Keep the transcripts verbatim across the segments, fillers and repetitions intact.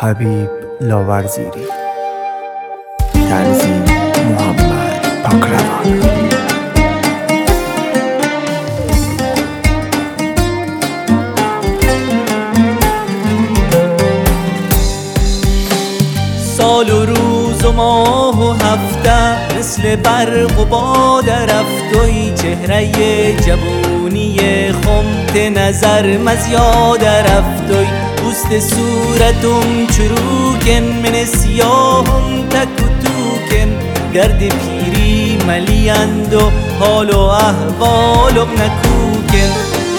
حبیب لاورزیری. تنظیم محمد پاکروان. سال و روز و ماه و هفته مثل برق و باد رفت وی چهره جوونی خمت نظر مزیاد رفت وی پوست صورتم چروکن من سیاهم تک و توکن گرد پیری ملیند و حال و احوالم نکوکن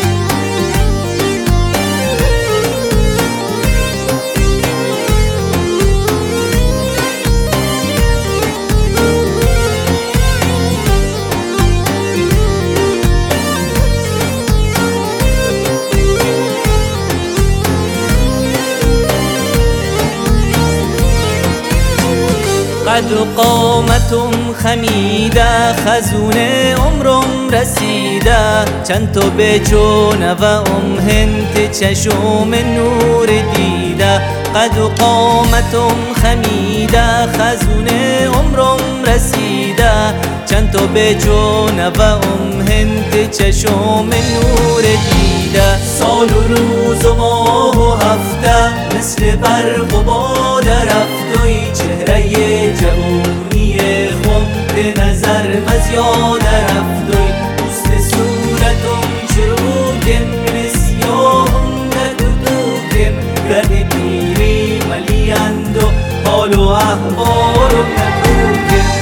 قد و قامتم خمیده خزون عمرم رسیده چند تا به جونه و ام هنت چشم نور دیده قد و قامتم خمیده خزون عمرم رسیده چند تا به جونه و ام هنت چشم نور دیده سال و روز و ماه و هفته مثل برق و باد رفت وی چهره جوونی خمت نظر مزیاد رفت وی پوست صورتم چروکن من سیاهم تک و توکن گرد پیری ملیند و حال و احوالم نکوکن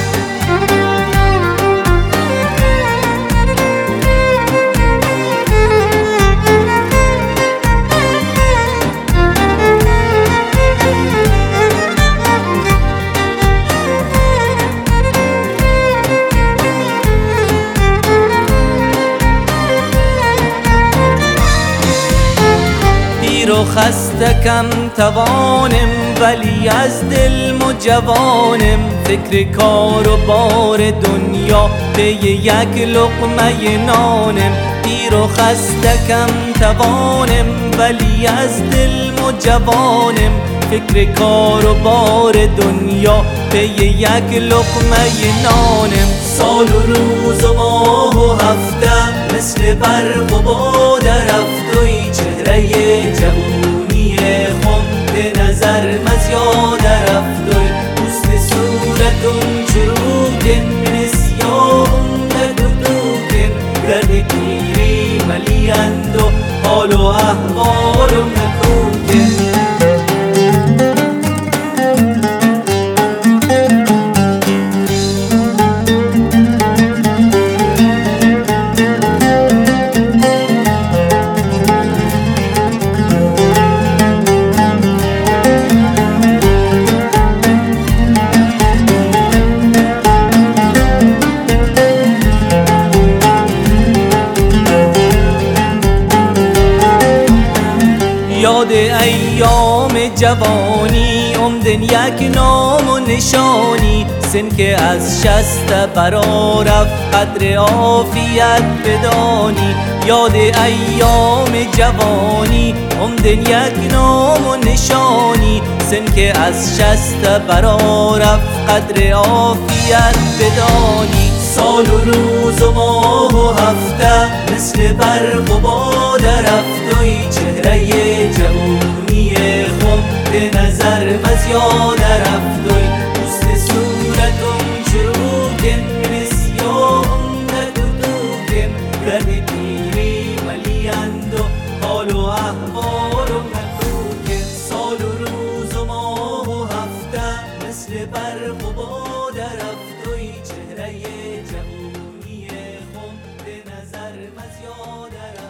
و خسته کم توانم ولی از دل جوانم فکر کار و بار دنیا به یک لقمه نانم پیر و خسته کم توانم ولی از دل جوانم فکر کار و بار دنیا به یک لقمه نانم سال و روز و ماه و هفته مثل برق و باد رفت وی چهره جوونی خمت نظر مزیاد رفت وی پوست صورتم چروکن من سیاهم تک و توکن گرد پیری ملیند و حال و احوالم نکوکن یاد ایام جوانی عمدن یک نام و نشانی سن که از شست برا رفت قدر عافیت بدانی یاد ایام جوانی عمدن یک نام و نشانی سن که از شست برا رفت قدر عافیت بدانی سال و روز و ماه و هفته مثل برق و باد رفت وی چهره جوونی خمت نظر مزیاد رفت وی پوست صورتم چروکن من سیاهم تک و توکن گرد پیری ملیند و حال و احوالم نکوکن سال و روز و ماه و هفته مثل برق و باد رفت وی چهره جوونی خمت نظر مزیاد رفت